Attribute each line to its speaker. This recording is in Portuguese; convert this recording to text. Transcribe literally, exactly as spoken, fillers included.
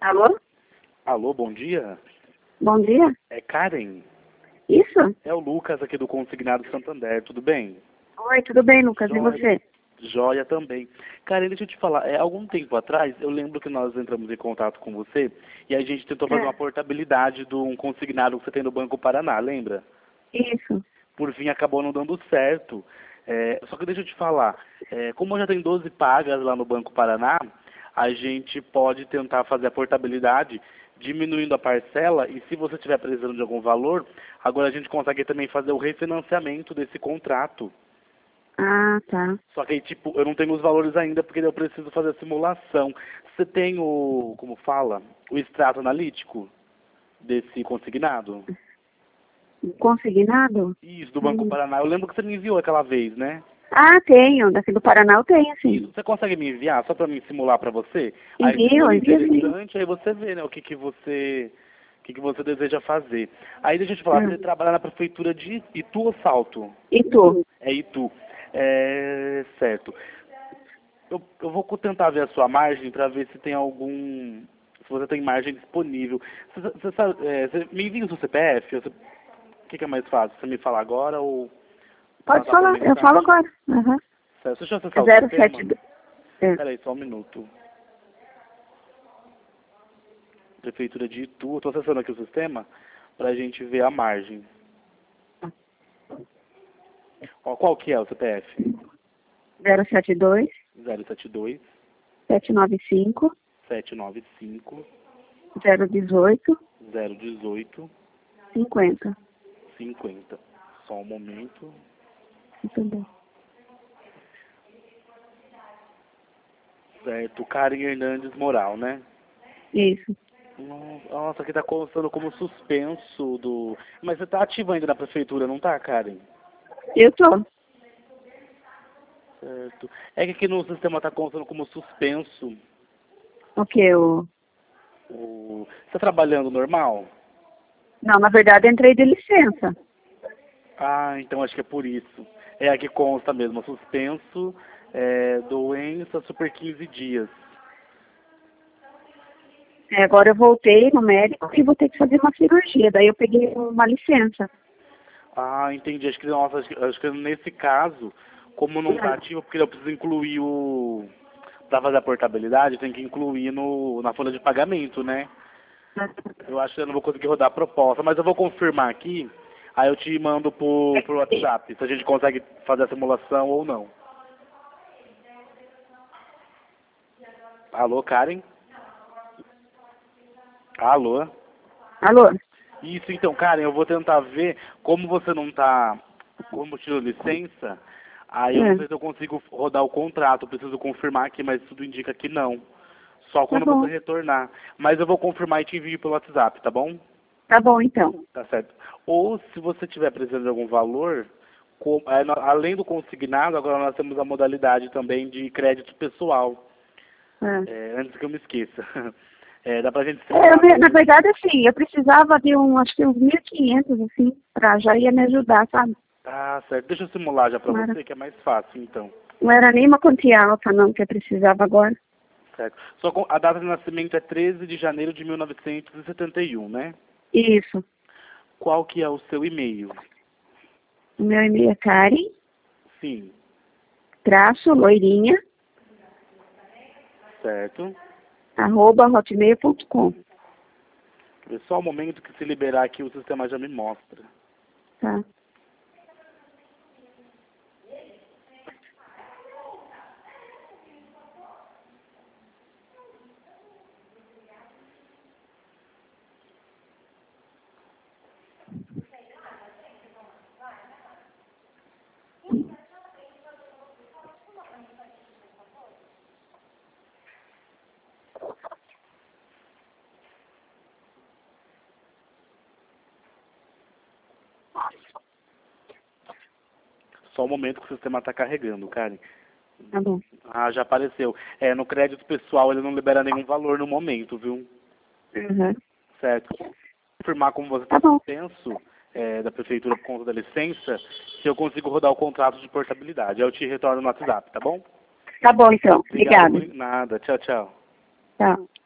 Speaker 1: Alô?
Speaker 2: Alô, bom dia.
Speaker 1: Bom dia.
Speaker 2: É Karen?
Speaker 1: Isso?
Speaker 2: É o Lucas aqui do Consignado Santander, tudo bem?
Speaker 1: Oi, tudo bem, Lucas? E
Speaker 2: Joia.
Speaker 1: você?
Speaker 2: Joia também. Karen, deixa eu te falar, é, algum tempo atrás, eu lembro que nós entramos em contato com você e a gente tentou fazer
Speaker 1: É.
Speaker 2: uma portabilidade de um consignado que você tem no Banco Paraná, lembra?
Speaker 1: Isso.
Speaker 2: Por fim, acabou não dando certo. É, só que deixa eu te falar, é, como já tem doze pagas lá no Banco Paraná, a gente pode tentar fazer a portabilidade diminuindo a parcela e se você estiver precisando de algum valor, agora a gente consegue também fazer o refinanciamento desse contrato.
Speaker 1: Ah, tá.
Speaker 2: Só que aí, tipo, eu não tenho os valores ainda porque eu preciso fazer a simulação. Você tem o, como fala, o extrato analítico desse consignado?
Speaker 1: Consignado?
Speaker 2: Isso, do Banco
Speaker 1: Hum.
Speaker 2: Paraná. Eu lembro que você me enviou aquela vez, né?
Speaker 1: Ah, tenho. Daqui do Paraná eu tenho, sim.
Speaker 2: Isso. Você consegue me enviar só para me simular para você? Aí se
Speaker 1: Envio,
Speaker 2: for
Speaker 1: envio sim.
Speaker 2: interessante, aí você vê, né, o que que você, o que que você deseja fazer. Aí deixa eu te falar,
Speaker 1: Ah.
Speaker 2: você trabalha na prefeitura de Itu ou Salto?
Speaker 1: E tu?
Speaker 2: É Itu. É, certo. Eu, eu vou tentar ver a sua margem para ver se tem algum, se você tem margem disponível. Você, você, sabe, é, você me envia o seu C P F? Você- O que que é mais fácil? Você me falar agora ou
Speaker 1: Pode
Speaker 2: passar por
Speaker 1: falar, eu falo
Speaker 2: mensagem?
Speaker 1: agora. Aham.
Speaker 2: Certo. Deixa eu
Speaker 1: É
Speaker 2: acessar o
Speaker 1: zero sete
Speaker 2: sistema.
Speaker 1: dois. É.
Speaker 2: Peraí, só um minuto. Prefeitura de Itu. Estou acessando aqui o sistema para a gente ver a margem. Ó, qual que é o C P F?
Speaker 1: zero sete dois,
Speaker 2: zero sete dois,
Speaker 1: sete nove cinco,
Speaker 2: sete nove cinco,
Speaker 1: zero um oito,
Speaker 2: zero um oito,
Speaker 1: cinquenta.
Speaker 2: cinquenta. Só um momento.
Speaker 1: Muito bem.
Speaker 2: Certo. Karen Hernandes Moral, né?
Speaker 1: Isso.
Speaker 2: Nossa, aqui tá constando como suspenso do... Mas você tá ativo ainda na prefeitura, não tá, Karen?
Speaker 1: Eu tô.
Speaker 2: Certo. É que aqui no sistema tá constando como suspenso.
Speaker 1: O que? O...
Speaker 2: O... Você tá trabalhando normal?
Speaker 1: Não, na verdade eu entrei de licença.
Speaker 2: Ah, então acho que é por isso. É aqui consta mesmo, suspenso, é, doença, super quinze dias.
Speaker 1: É, agora eu voltei no médico e vou ter que fazer uma cirurgia. Daí eu peguei uma licença.
Speaker 2: Ah, entendi. Acho que, nossa, acho que, acho que nesse caso, como não tá ativo, porque eu preciso incluir o... Pra fazer a portabilidade, tem que incluir no, na folha de pagamento, né? Eu acho que eu não vou conseguir rodar a proposta, mas eu vou confirmar aqui, aí eu te mando por, por WhatsApp, se a gente consegue fazer a simulação ou não. Alô, Karen? Alô?
Speaker 1: Alô?
Speaker 2: Isso, então, Karen, eu vou tentar ver, como você não tá, como tirou licença, aí eu não
Speaker 1: É,
Speaker 2: sei se eu consigo rodar o contrato, eu preciso confirmar aqui, mas tudo indica que não. Só
Speaker 1: tá
Speaker 2: quando você
Speaker 1: bom.
Speaker 2: retornar. Mas eu vou confirmar e te envio pelo WhatsApp, tá bom?
Speaker 1: Tá bom, então.
Speaker 2: Tá certo. Ou se você tiver precisando de algum valor, com- é, no- além do consignado, agora nós temos a modalidade também de crédito pessoal.
Speaker 1: É,
Speaker 2: É, antes que eu me esqueça. É, dá pra gente
Speaker 1: É, eu
Speaker 2: simular
Speaker 1: me- na
Speaker 2: valores.
Speaker 1: verdade, assim, eu precisava de um, acho que uns mil e quinhentos, assim, pra já ia me ajudar, sabe?
Speaker 2: Ah, certo. Deixa eu simular já pra
Speaker 1: Não era,
Speaker 2: você, que é mais fácil, então.
Speaker 1: não era nem uma quantia alta, não, que eu precisava agora.
Speaker 2: Certo. Só com- a data de nascimento é treze de janeiro de mil novecentos e setenta e um, né?
Speaker 1: Isso.
Speaker 2: Qual que é o seu e-mail?
Speaker 1: O meu e-mail é Karen,
Speaker 2: Sim.
Speaker 1: traço, loirinha,
Speaker 2: Certo.
Speaker 1: arroba hotmail ponto com.
Speaker 2: É só o momento que se liberar aqui o sistema já me mostra.
Speaker 1: Tá.
Speaker 2: Só o momento que o sistema está carregando, Karen.
Speaker 1: Tá bom.
Speaker 2: Ah, já apareceu. É, no crédito pessoal ele não libera nenhum valor no momento, viu?
Speaker 1: Uhum.
Speaker 2: Certo. Confirmar como você
Speaker 1: Tá
Speaker 2: está
Speaker 1: bom.
Speaker 2: suspenso é, da prefeitura por conta da licença, se eu consigo rodar o contrato de portabilidade. Aí eu te retorno no WhatsApp, tá bom?
Speaker 1: Tá bom, então.
Speaker 2: Obrigado
Speaker 1: Obrigada.
Speaker 2: por nada. Tchau, tchau.
Speaker 1: Tchau.